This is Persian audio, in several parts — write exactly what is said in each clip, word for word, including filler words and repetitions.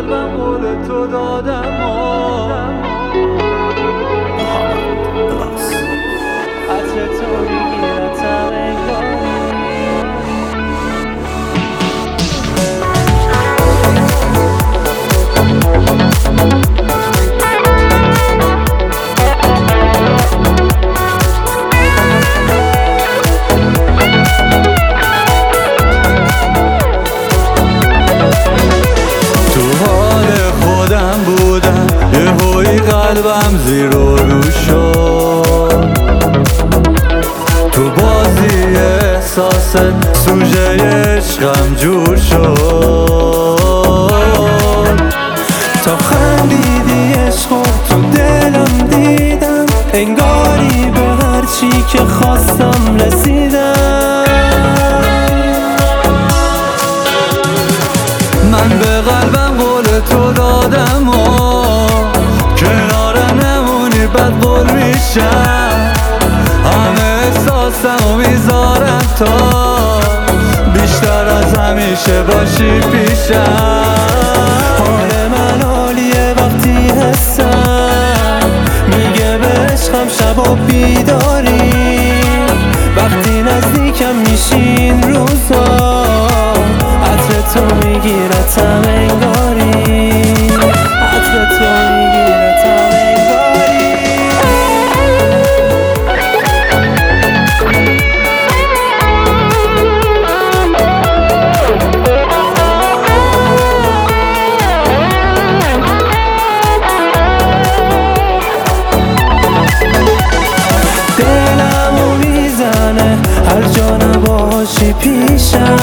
قلبم قول تو دادم و عطر تو میگیرتم انگاری قلبم زیر و رو شد تو بازی احساست سوژه عشقم جور شد تا خندیدی عشقو تو دلم دیدم انگاری به هرچی که خواستم رسیدم من به قلبم قول تو دادم و بعد قول میشم همه احساسمو میذارم تا بیشتر از همیشه باشی پیشم حال من عالیه وقتی حسم میگه به عشقم شب و بیداری وقتی نزدیکم میشین روزا عطر تو میگیرتم انگاری عطر تو میگیرتم هر جا نباشی پیشم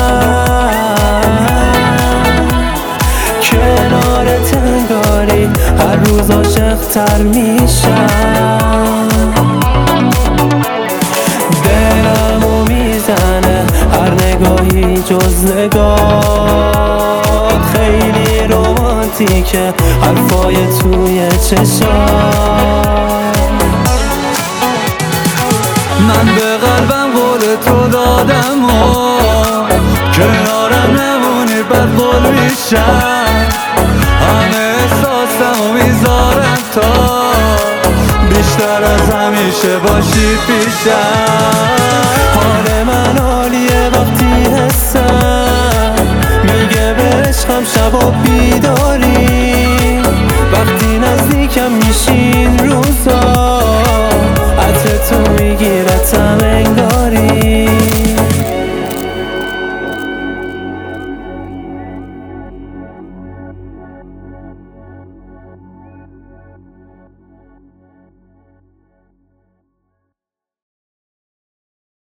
کنار تنگاری هر روز عاشق‌تر میشم دلمو میزنه هر نگاهی جز نگاه خیلی رومانتیکه حرفای توی چشام من به قلبم قول تو دادم و کنارم نمونی بعد قول میشم همه احساسمو میذارم تا بیشتر از همیشه باشی پیشم حال من عالیه وقتی حسم میگه به عشقم شب و بیداری